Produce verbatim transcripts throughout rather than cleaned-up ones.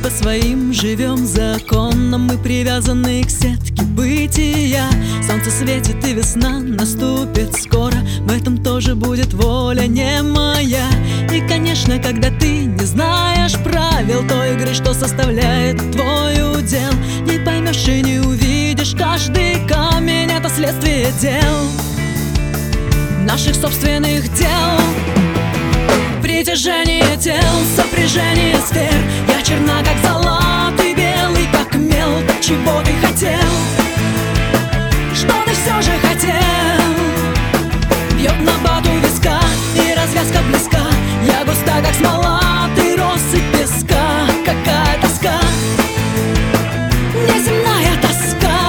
по своим живем законам. Мы привязаны к сетке бытия. Солнце светит и весна наступит скоро. В этом тоже будет воля не моя. И, конечно, когда ты не знаешь правил той игры, что составляет твой удел, не поймешь и не увидишь, каждый камень — это следствие дел, наших собственных дел. Притяжение тел, сопряжение сфер. Я черна, как зола, ты белый, как мел. Чего ты хотел? Что ты все же хотел? Бьет на бату виска, и развязка близка. Я густа, как смола, ты россыпь песка. Какая тоска, неземная тоска.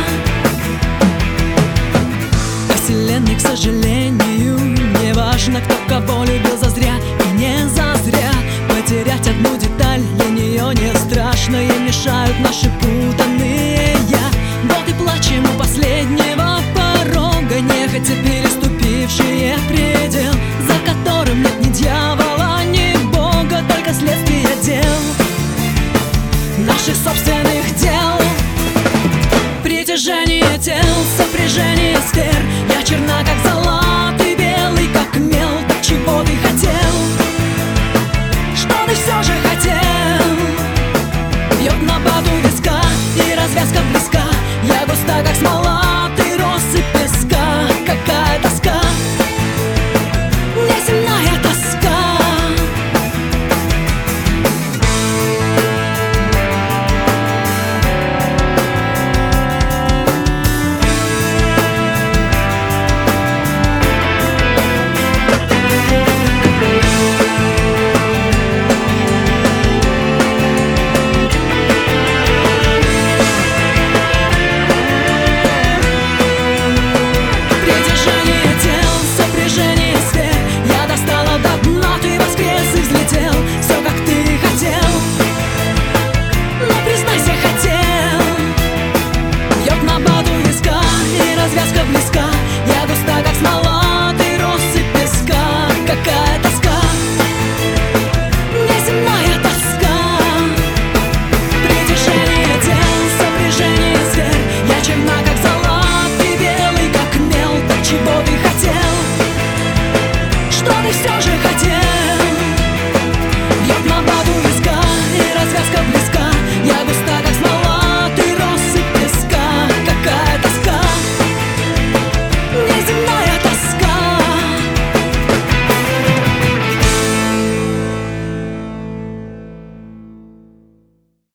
По вселенной, к сожалению, не важно, кто кого любил зазря и не зазря. Потерять одну деталь для нее не страшно. Ей мешают наши путанные я. Вот и плачем у последнего порога, нехотя переступившие предел, за которым нет ни дьявола, ни бога, только следствие дел, наших собственных дел. Притяжение тел, сопряжение сфер. Я черна, как зола, ты белый, как мел. Чего ты хотел? Что ты все же хотел? Бьет на бату виска, и развязка близка. Я густа, как смола.